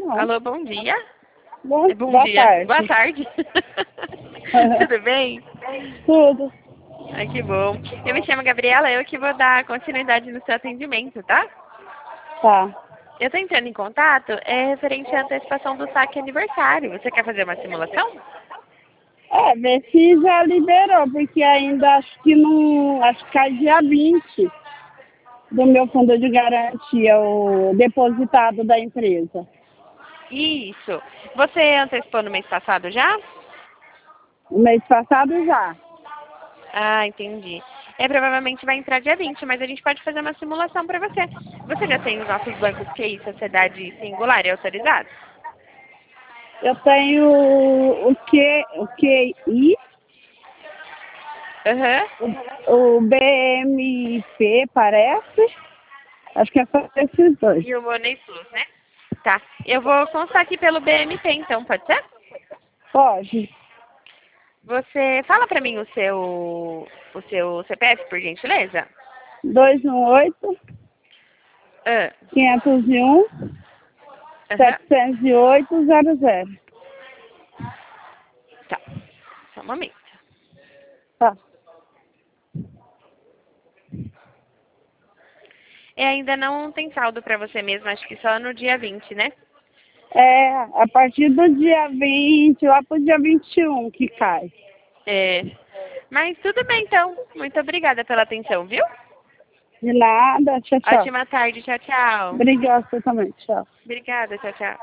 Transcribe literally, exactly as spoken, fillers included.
não. Alô, bom dia. Bom, É bom boa dia. tarde. Boa tarde. Tudo bem? Tudo. Ai, que bom. Eu me chamo Gabriela, eu que vou dar continuidade no seu atendimento, tá? Tá. Eu tô entrando em contato, é referente à antecipação do saque aniversário. Você quer fazer uma simulação? É, ver se já liberou, porque ainda acho que não. Acho que cai dia vinte do meu fundo de garantia, o depositado da empresa. Isso. Você antecipou no mês passado já? O mês passado já. Ah, entendi. É, provavelmente vai entrar dia vinte, mas a gente pode fazer uma simulação para você. Você já tem os nossos bancos Q I, Sociedade Singular e autorizados? Eu tenho o Q, o Q I, Aham. o, o B M P, parece. Acho que é só esses dois. E o Money Plus, né? Tá. Eu vou constar aqui pelo B M P, então, pode ser? Pode. Você fala para mim o seu, o seu C P F, por gentileza? dois um oito, Ah, quinhentos e um, aham. setecentos e oito, zero zero. Tá. Só um momento. Tá. E ainda não tem saldo para você mesmo, acho que só no dia vinte, né? É, a partir do dia vinte, lá pro dia vinte e um que cai. É. Mas tudo bem, então. Muito obrigada pela atenção, viu? De nada, tchau, tchau. Ótima tarde. Tchau, tchau. Obrigada, você também, tchau. Obrigada. Tchau, tchau.